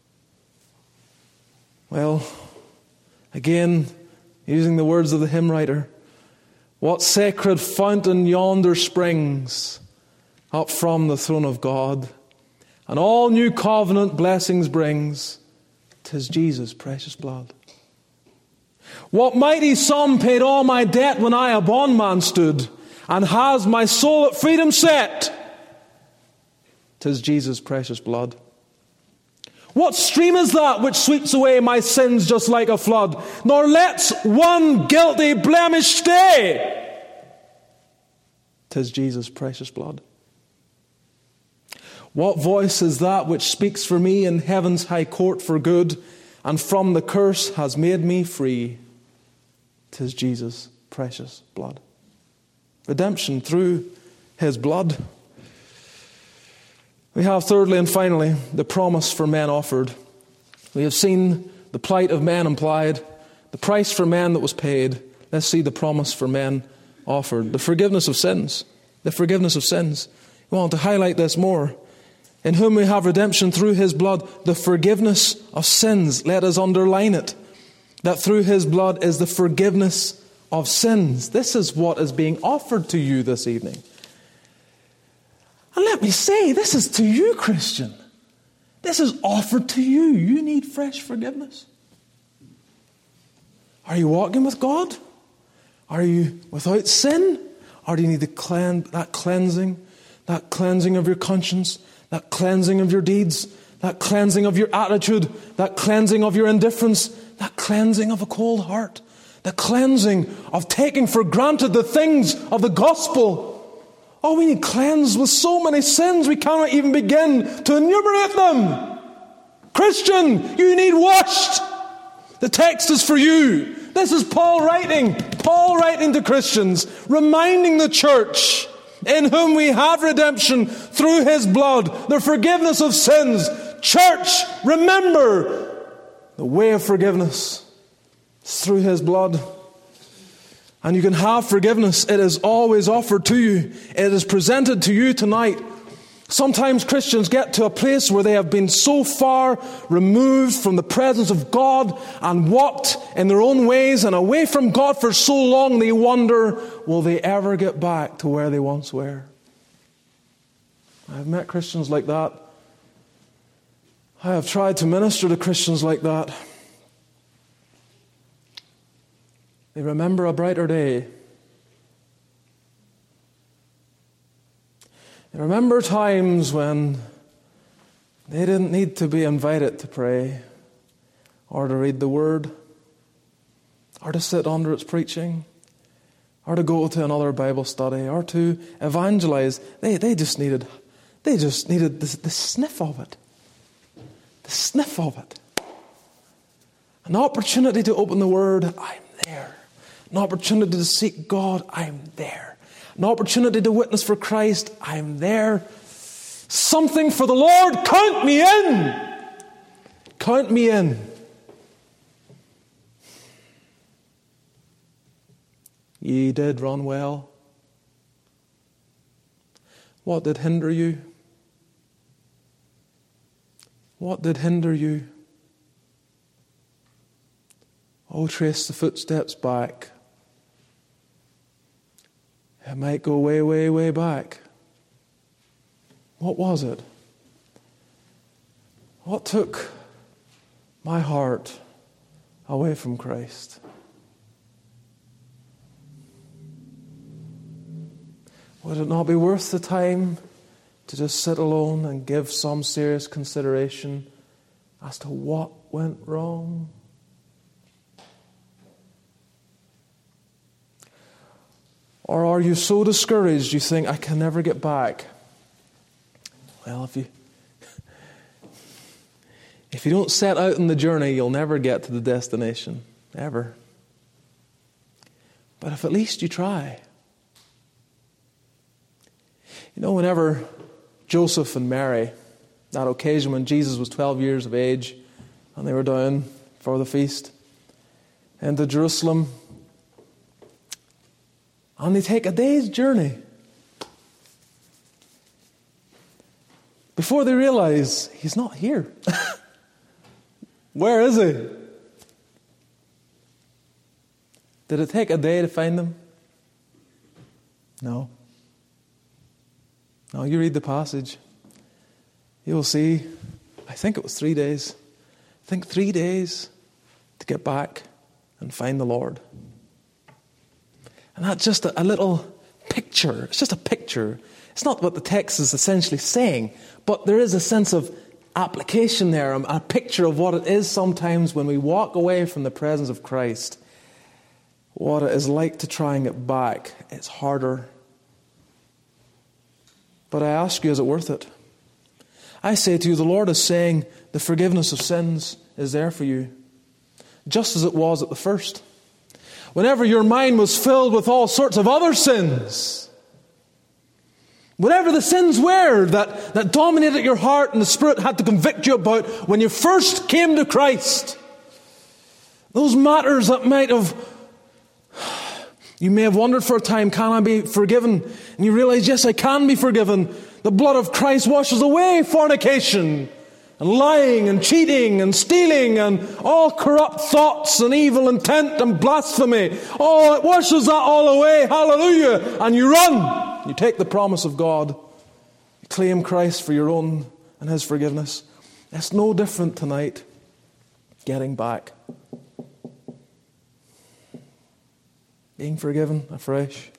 [SPEAKER 1] Well, again, using the words of the hymn writer, what sacred fountain yonder springs up from the throne of God, and all new covenant blessings brings? 'Tis Jesus' precious blood. What mighty sum paid all my debt when I a bondman stood, and has my soul at freedom set? 'Tis Jesus' precious blood. What stream is that which sweeps away my sins just like a flood, nor lets one guilty blemish stay? 'Tis Jesus' precious blood. What voice is that which speaks for me in heaven's high court for good, and from the curse has made me free? 'Tis Jesus' precious blood. Redemption through his blood. We have thirdly and finally the promise for men offered. We have seen the plight of men implied, the price for men that was paid. Let's see the promise for men offered. The forgiveness of sins. The forgiveness of sins. We want to highlight this more. In whom we have redemption through his blood, the forgiveness of sins. Let us underline it. That through his blood is the forgiveness of sins. This is what is being offered to you this evening. And let me say, this is to you, Christian. This is offered to you. You need fresh forgiveness. Are you walking with God? Are you without sin? Or do you need the clean, that cleansing, that cleansing of your conscience, that cleansing of your deeds, that cleansing of your attitude, that cleansing of your indifference, that cleansing of a cold heart, the cleansing of taking for granted the things of the gospel? Oh, we need cleansed with so many sins we cannot even begin to enumerate them. Christian, you need washed. The text is for you. This is Paul writing. Paul writing to Christians, reminding the church, in whom we have redemption through his blood, the forgiveness of sins. Church, remember the way of forgiveness is through his blood. And you can have forgiveness. It is always offered to you. It is presented to you tonight. Sometimes Christians get to a place where they have been so far removed from the presence of God and walked in their own ways and away from God for so long, they wonder, will they ever get back to where they once were? I've met Christians like that. I have tried to minister to Christians like that. They remember a brighter day. They remember times when they didn't need to be invited to pray or to read the Word or to sit under its preaching or to go to another Bible study or to evangelize. They, they just needed, they just needed the, the sniff of it. The sniff of it. An opportunity to open the Word, I'm there. An opportunity to seek God, I'm there. An opportunity to witness for Christ, I'm there. Something for the Lord, count me in. Count me in. Ye did run well. What did hinder you? What did hinder you? Oh, trace the footsteps back. It might go way, way, way back. What was it? What took my heart away from Christ? Would it not be worth the time to just sit alone and give some serious consideration as to what went wrong? Or are you so discouraged you think, I can never get back? Well, if you if you don't set out on the journey, you'll never get to the destination. Ever. But if at least you try. You know, whenever Joseph and Mary, that occasion when Jesus was twelve years of age, and they were down for the feast into Jerusalem, and they take a day's journey before they realize he's not here. Where is he? Did it take a day to find him? No. No, you read the passage. You'll see, I think it was three days. I think three days to get back and find the Lord. And that's just a, a little picture. It's just a picture. It's not what the text is essentially saying, but there is a sense of application there, a, a picture of what it is sometimes when we walk away from the presence of Christ, what it is like to try and get back. It's harder. But I ask you, is it worth it? I say to you, the Lord is saying the forgiveness of sins is there for you, just as it was at the first. Whenever your mind was filled with all sorts of other sins, whatever the sins were that, that dominated your heart and the Spirit had to convict you about when you first came to Christ, those matters that might have, you may have wondered for a time, can I be forgiven? And you realize, yes, I can be forgiven. The blood of Christ washes away fornication and lying and cheating and stealing and all corrupt thoughts and evil intent and blasphemy. Oh, it washes that all away. Hallelujah. And you run. You take the promise of God. You claim Christ for your own and His forgiveness. It's no different tonight. Getting back. Being forgiven afresh.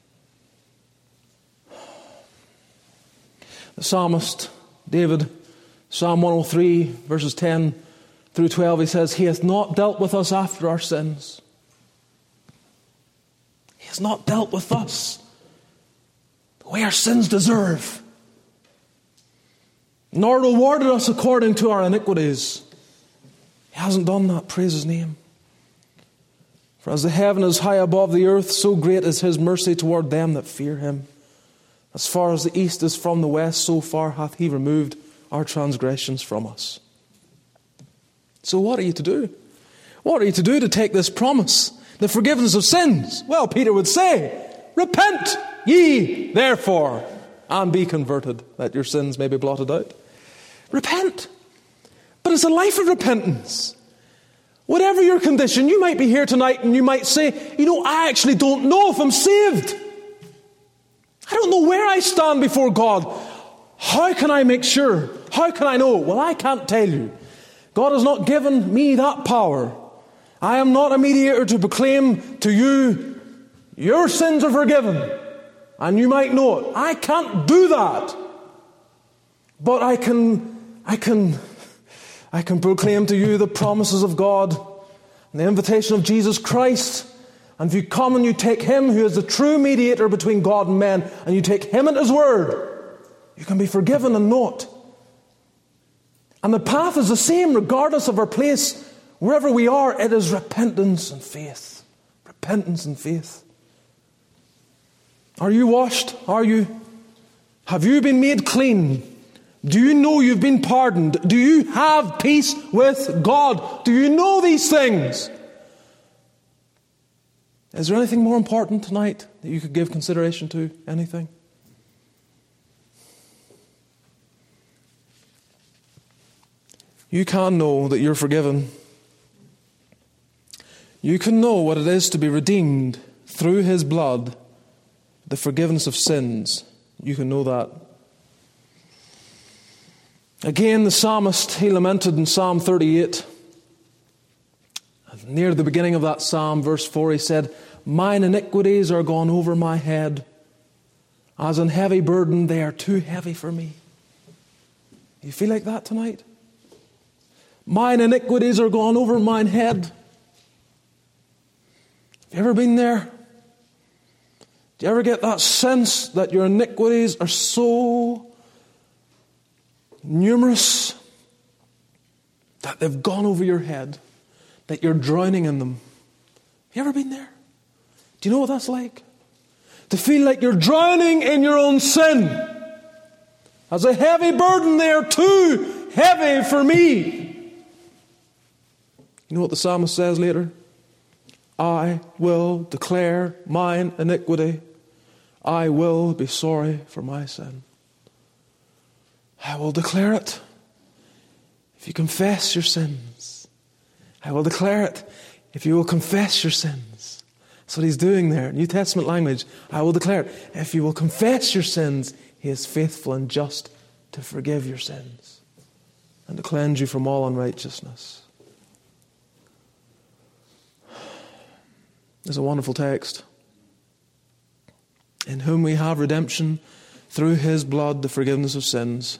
[SPEAKER 1] The psalmist, David, Psalm one oh three, verses ten through twelve, he says, He hath not dealt with us after our sins. He has not dealt with us the way way our sins deserve, nor rewarded us according to our iniquities. He hasn't done that. Praise His name. For as the heaven is high above the earth, so great is His mercy toward them that fear Him. As far as the east is from the west, so far hath He removed our transgressions from us. So what are you to do? What are you to do to take this promise, the forgiveness of sins? Well, Peter would say, repent ye therefore, and be converted, that your sins may be blotted out. Repent. But it's a life of repentance. Whatever your condition, you might be here tonight and you might say, you know, I actually don't know if I'm saved. I don't know where I stand before God. How can I make sure? How can I know? Well, I can't tell you. God has not given me that power. I am not a mediator to proclaim to you, your sins are forgiven. And you might know it. I can't do that. But I can, I can, I can proclaim to you the promises of God and the invitation of Jesus Christ. And if you come and you take Him who is the true mediator between God and men, and you take Him at His word, you can be forgiven and know it. And the path is the same regardless of our place. Wherever we are, it is repentance and faith. Repentance and faith. Are you washed? Are you? Have you been made clean? Do you know you've been pardoned? Do you have peace with God? Do you know these things? Is there anything more important tonight that you could give consideration to? Anything? You can know that you're forgiven. You can know what it is to be redeemed through His blood, the forgiveness of sins. You can know that. Again, the psalmist, he lamented in Psalm thirty-eight. Near the beginning of that psalm, verse four, he said, mine iniquities are gone over my head. As an heavy burden, they are too heavy for me. You feel like that tonight? Mine iniquities are gone over mine head. Have you ever been there? Do you ever get that sense that your iniquities are so numerous that they've gone over your head, that you're drowning in them? Have you ever been there? Do you know what that's like? To feel like you're drowning in your own sin. As a heavy burden, they are too heavy for me. You know what the psalmist says later? I will declare mine iniquity. I will be sorry for my sin. I will declare it. If you confess your sins, I will declare it. If you will confess your sins. That's what he's doing there. New Testament language. I will declare it. If you will confess your sins, He is faithful and just to forgive your sins and to cleanse you from all unrighteousness. It's a wonderful text. In whom we have redemption through His blood, the forgiveness of sins.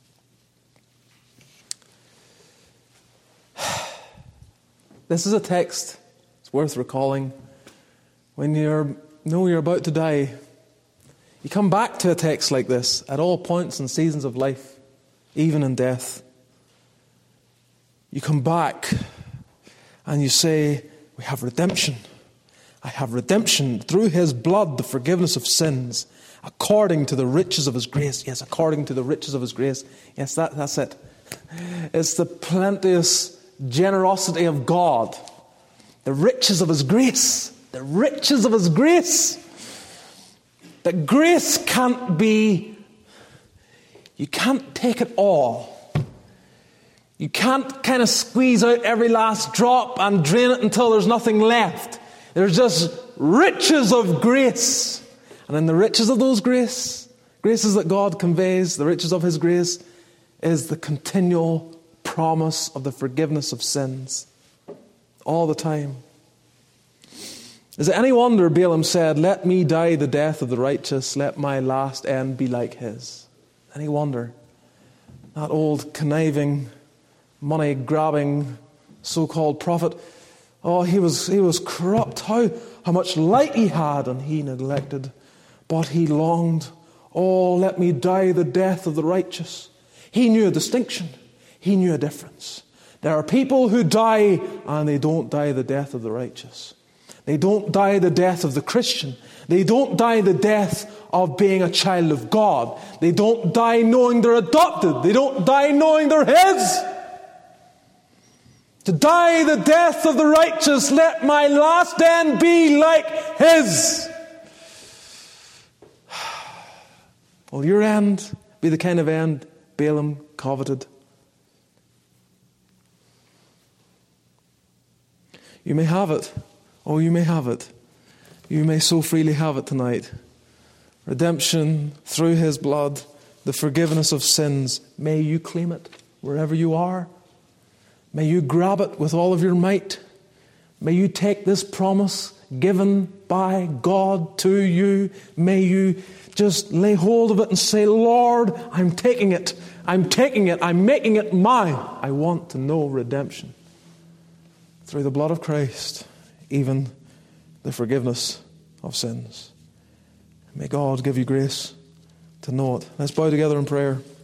[SPEAKER 1] This is a text it's worth recalling. When you're know you're about to die, you come back to a text like this at all points and seasons of life, even in death. You come back and you say, we have redemption. I have redemption through His blood, the forgiveness of sins, according to the riches of His grace. Yes, according to the riches of His grace. Yes, that, that's it. It's the plenteous generosity of God. The riches of His grace. The riches of His grace. That grace can't be, you can't take it all. You can't kind of squeeze out every last drop and drain it until there's nothing left. There's just riches of grace. And in the riches of those grace, graces that God conveys, the riches of His grace, is the continual promise of the forgiveness of sins. All the time. Is it any wonder Balaam said, let me die the death of the righteous, let my last end be like his? Any wonder? That old conniving, money-grabbing, so-called prophet, oh, he was he was corrupt. How, how much light he had, and he neglected. But he longed Oh, let me die the death of the righteous. He knew a distinction. He knew a difference. There are people who die and they don't die the death of the righteous. They don't die the death of the Christian. They don't die the death of being a child of God. They don't die knowing they're adopted. They don't die knowing they're His. To die the death of the righteous, let my last end be like His. Will your end be the kind of end Balaam coveted? You may have it. Oh, you may have it. You may so freely have it tonight. Redemption through His blood, the forgiveness of sins. May you claim it wherever you are. May you grab it with all of your might. May you take this promise given by God to you. May you just lay hold of it and say, Lord, I'm taking it. I'm taking it. I'm making it mine. I want to know redemption through the blood of Christ, even the forgiveness of sins. May God give you grace to know it. Let's bow together in prayer.